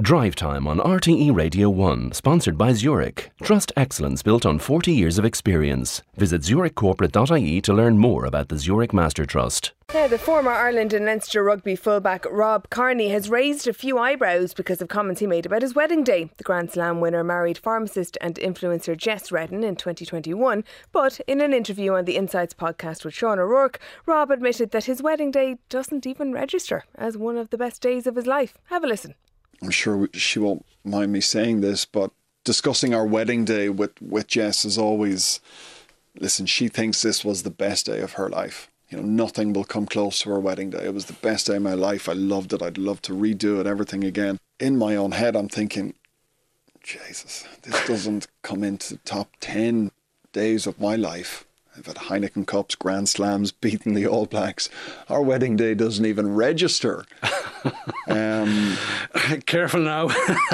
Drive Time on RTE Radio 1, sponsored by Zurich. Trust excellence built on 40 years of experience. Visit zurichcorporate.ie to learn more about the Zurich Master Trust. Now, the former Ireland and Leinster rugby fullback Rob Kearney has raised a few eyebrows because of comments he made about his wedding day. The Grand Slam winner married pharmacist and influencer Jess Redden in 2021, but in an interview on the Insights podcast with Sean O'Rourke, Rob admitted that his wedding day doesn't even register as one of the best days of his life. Have a listen. I'm sure she won't mind me saying this, but discussing our wedding day with Jess is always, listen, she thinks this was the best day of her life. You know, nothing will come close to her wedding day. It was the best day of my life. I loved it. I'd love to redo it, everything again. In my own head, I'm thinking, Jesus, this doesn't come into the top 10 days of my life. I've had Heineken Cups, Grand Slams, beaten the All Blacks. Our wedding day doesn't even register. Careful now.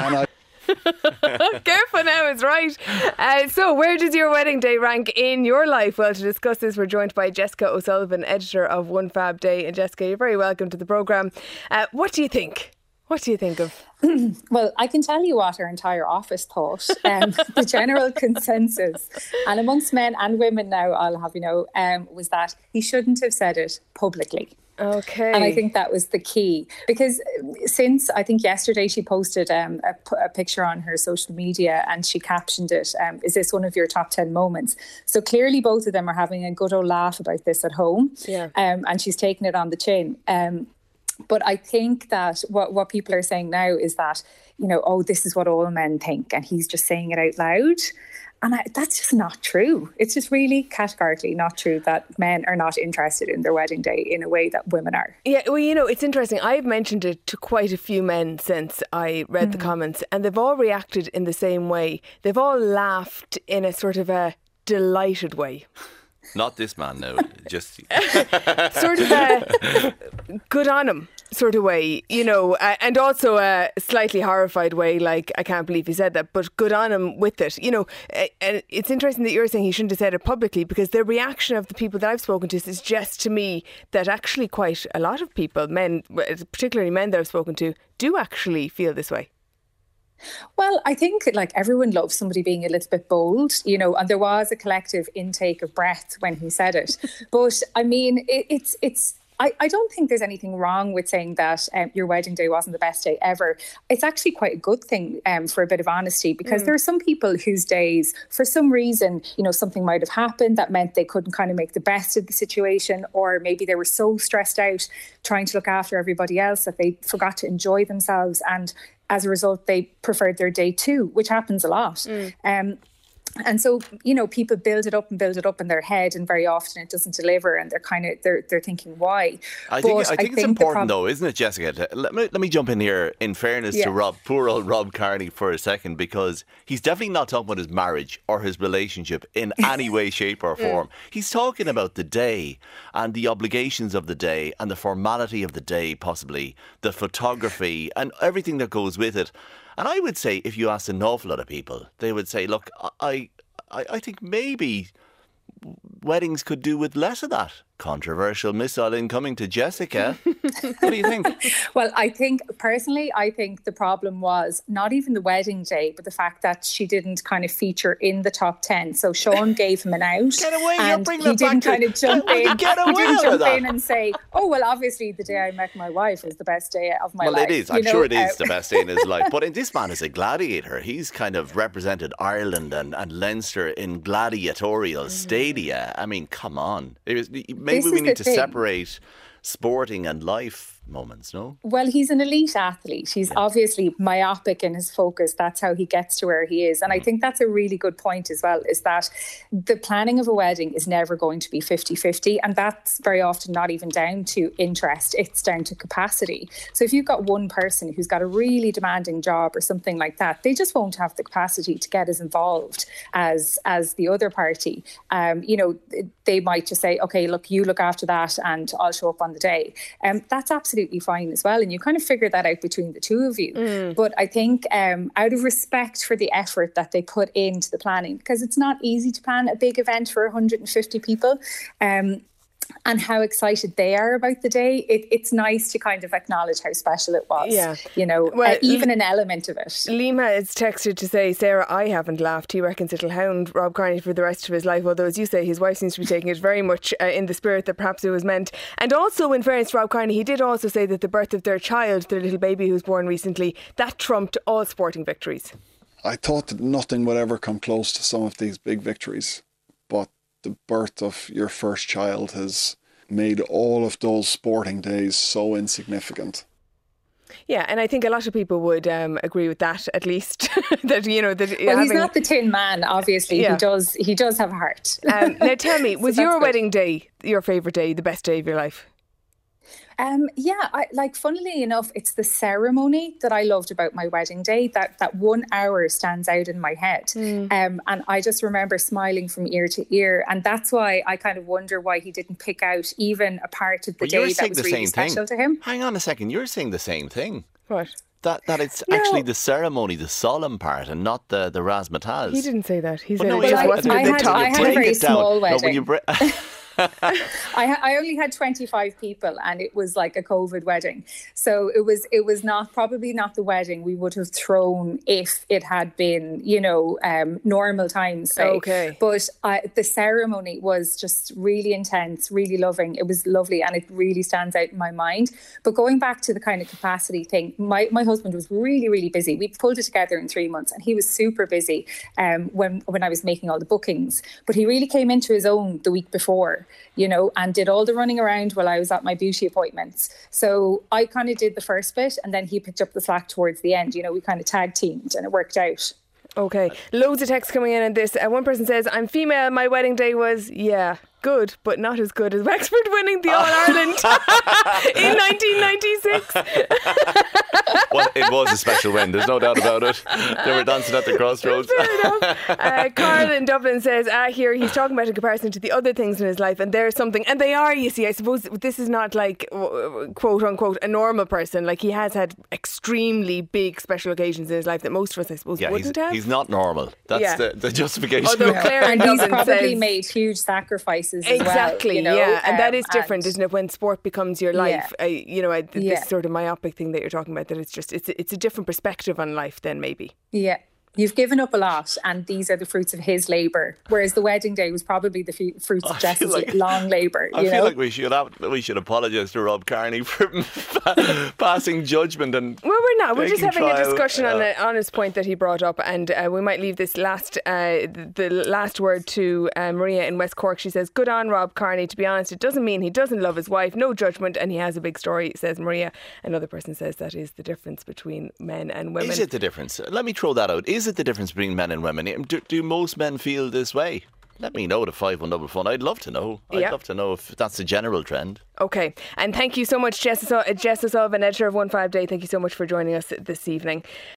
Careful now is right. So where does your wedding day rank in your life? Well, to discuss this, we're joined by Jessica O'Sullivan, editor of One Fab Day. And Jessica, you're very welcome to the programme. What do you think? What do you think of? Well, I can tell you what our entire office thought. The general consensus, and amongst men and women now, I'll have you know, was that he shouldn't have said it publicly. Okay. And I think that was the key, because since I think yesterday she posted a picture on her social media and she captioned it, is this one of your top 10 moments? So clearly both of them are having a good old laugh about this at home. Yeah. And she's taken it on the chin. But I think that what people are saying now is that, you know, oh, this is what all men think, and he's just saying it out loud. And that's just not true. It's just really categorically not true that men are not interested in their wedding day in a way that women are. Yeah, well, you know, it's interesting. I've mentioned it to quite a few men since I read the comments, and they've all reacted in the same way. They've all laughed in a sort of a delighted way. Not this man, no. Just sort of a good on him sort of way, you know, and also a slightly horrified way, like, I can't believe he said that, but good on him with it, you know. And it's interesting that you're saying he shouldn't have said it publicly, because the reaction of the people that I've spoken to suggests to me that actually quite a lot of people, men, particularly men that I've spoken to, do actually feel this way. Well, I think like everyone loves somebody being a little bit bold, you know, and there was a collective intake of breath when he said it. But I mean, I don't think there's anything wrong with saying that your wedding day wasn't the best day ever. It's actually quite a good thing for a bit of honesty, because there are some people whose days, for some reason, you know, something might have happened that meant they couldn't kind of make the best of the situation, or maybe they were so stressed out trying to look after everybody else that they forgot to enjoy themselves, and as a result, they preferred their day too, which happens a lot. And so, you know, people build it up in their head, and very often it doesn't deliver, and they're thinking why. I think it's important though, isn't it, Jessica? Let me jump in here in fairness to poor old Rob Kearney for a second, because he's definitely not talking about his marriage or his relationship in any way, shape or form. He's talking about the day and the obligations of the day and the formality of the day, possibly the photography and everything that goes with it. And I would say, if you asked an awful lot of people, they would say, look, I think maybe weddings could do with less of that. Controversial missile incoming to Jessica. What do you think? Well, I think the problem was not even the wedding day, but the fact that she didn't kind of feature in the top 10. So Sean gave him an out. Get away, and he didn't kind of jump in. He didn't jump in and say, oh, well, obviously the day I met my wife was the best day of my life. Well, it is. I'm sure it is the best day in his life. But this man is a gladiator. He's kind of represented Ireland and Leinster in gladiatorial stadia. I mean, come on. Maybe we need to separate sporting and life moments, no? Well, he's an elite athlete. He's obviously myopic in his focus. That's how he gets to where he is. And I think that's a really good point as well, is that the planning of a wedding is never going to be 50-50. And that's very often not even down to interest. It's down to capacity. So if you've got one person who's got a really demanding job or something like that, they just won't have the capacity to get as involved as the other party. You know, they might just say, okay, look, you look after that and I'll show up on the day. That's absolutely fine as well. And you kind of figure that out between the two of you. But I think out of respect for the effort that they put into the planning, because it's not easy to plan a big event for 150 people, and how excited they are about the day, it's nice to kind of acknowledge how special it was. Yeah. Even an element of it. Liam has texted to say, Sarah, I haven't laughed. He reckons it'll hound Rob Kearney for the rest of his life, although, as you say, his wife seems to be taking it very much in the spirit that perhaps it was meant. And also, in fairness to Rob Kearney, he did also say that the birth of their child, their little baby who was born recently, that trumped all sporting victories. I thought that nothing would ever come close to some of these big victories, but the birth of your first child has made all of those sporting days so insignificant. Yeah, and I think a lot of people would agree with that, at least. He's not the Tin Man, obviously. Yeah. He does have a heart. Now tell me, was your wedding day your favourite day, the best day of your life? Funnily enough, it's the ceremony that I loved about my wedding day. That 1 hour stands out in my head. And I just remember smiling from ear to ear. And that's why I kind of wonder why he didn't pick out even a part of the day that was really special to him. Hang on a second, you're saying the same thing. What? That it's actually the ceremony, the solemn part, and not the razzmatazz. He didn't say that. He said it just wasn't I had a very small wedding. I only had 25 people, and it was like a COVID wedding. So it was probably not the wedding we would have thrown if it had been, normal times. Say. Okay. But the ceremony was just really intense, really loving. It was lovely, and it really stands out in my mind. But going back to the kind of capacity thing, my husband was really, really busy. We pulled it together in 3 months, and he was super busy when I was making all the bookings. But he really came into his own the week before. And did all the running around while I was at my beauty appointments. So I kind of did the first bit, and then he picked up the slack towards the end. We kind of tag teamed, and it worked out. Okay. Loads of texts coming in on this. One person says, I'm female, my wedding day was, good, but not as good as Wexford winning the All-Ireland in 1996. Well, it was a special win, there's no doubt about it. They were dancing at the crossroads. Fair enough. Carl in Dublin says, here he's talking about in comparison to the other things in his life, and there's something, and they are, you see, I suppose this is not like, quote unquote, a normal person. Like, he has had extremely big special occasions in his life that most of us, I suppose, wouldn't have. He's not normal. That's the justification. Although Claire and he's probably made huge sacrifices exactly, as well, and that is different, isn't it? When sport becomes your life, this sort of myopic thing that you're talking about, that it's a different perspective on life then maybe. Yeah. You've given up a lot, and these are the fruits of his labour. Whereas the wedding day was probably the fruits of Jess's long labour. I feel like we should apologise to Rob Kearney for passing judgment. And well, we're not. We're just having a discussion on his point that he brought up, and we might leave this the last word to Maria in West Cork. She says, "Good on Rob Kearney. To be honest, it doesn't mean he doesn't love his wife. No judgment, and he has a big story," says Maria. Another person says that is the difference between men and women. Is it the difference? Let me throw that out. Is it the difference between men and women? Do most men feel this way? Let me know, the 5-1-1. I'd love to know. I'd love to know if that's the general trend. Okay, and thank you so much, Jess O'Sullivan, editor of One 5 Day. Thank you so much for joining us this evening.